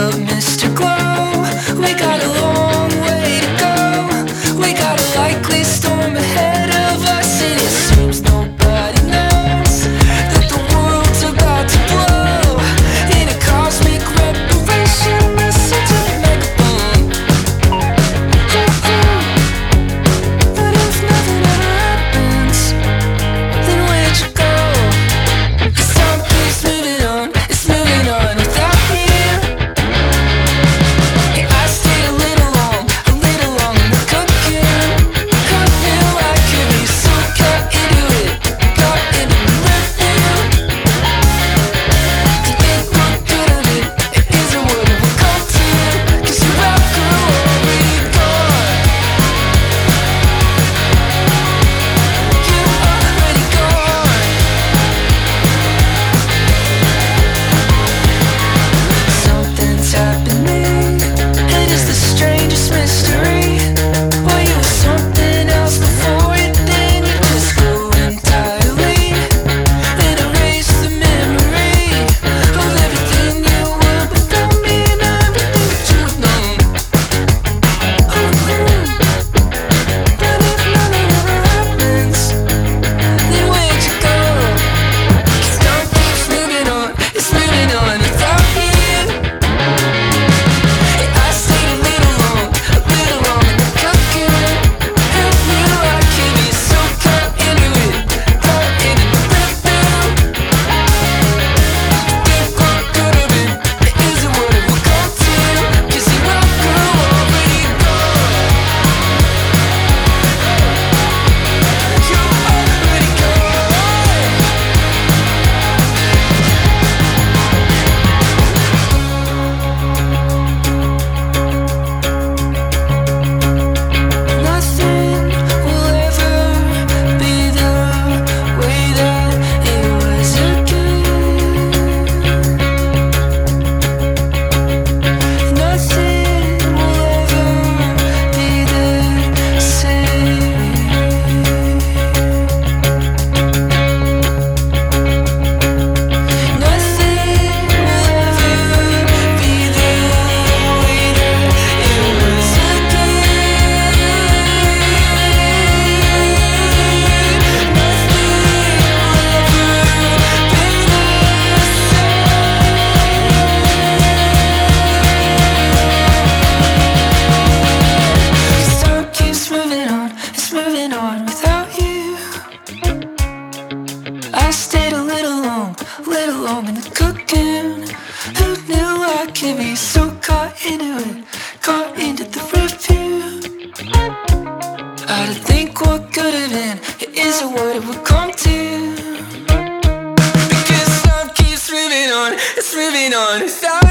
up, Mr. Glow. We got a long way to go. We got a likely storm ahead of us, and it seems nobody knows that the world's about to blow in a cosmic reparation message to the megaphone. But if nothing ever happens, then where'd you go? 'Cause time keeps moving on, it's moving on without you. Yeah, I stayed a little long in the cocoon. Who knew I could be so caught into it, caught into the rhythm? To think what could have been, it isn't what it will come to. 'Cause your outgrew already gone. You already gone. Something's happening. It is the strangest mystery. Well, you were something else before it, then you just grew entirely. Then erase the memory of everything you were without me and everything that you have known. But if nothing ever happens, then where'd you go? 'Cause time keeps moving on, it's moving on without you. Yeah, I stayed a little long in the cocoon. Who knew I could be so caught into it, caught into the rhythm? Think what could have been, it isn't what it will come to. 'Cause your outgrew already gone. You're already gone. Nothing will ever be the way that it was again. Nothing will ever be the same. Nothing will ever be the way that it was again. Nothing will ever be the same. 'Cause time keeps moving on, it's moving on without you. I stayed a little long in the cocoon. Who knew I could be so caught into it, caught into the review? I to think what could have been, it isn't what it would come to. Because time keeps moving on, it's moving on without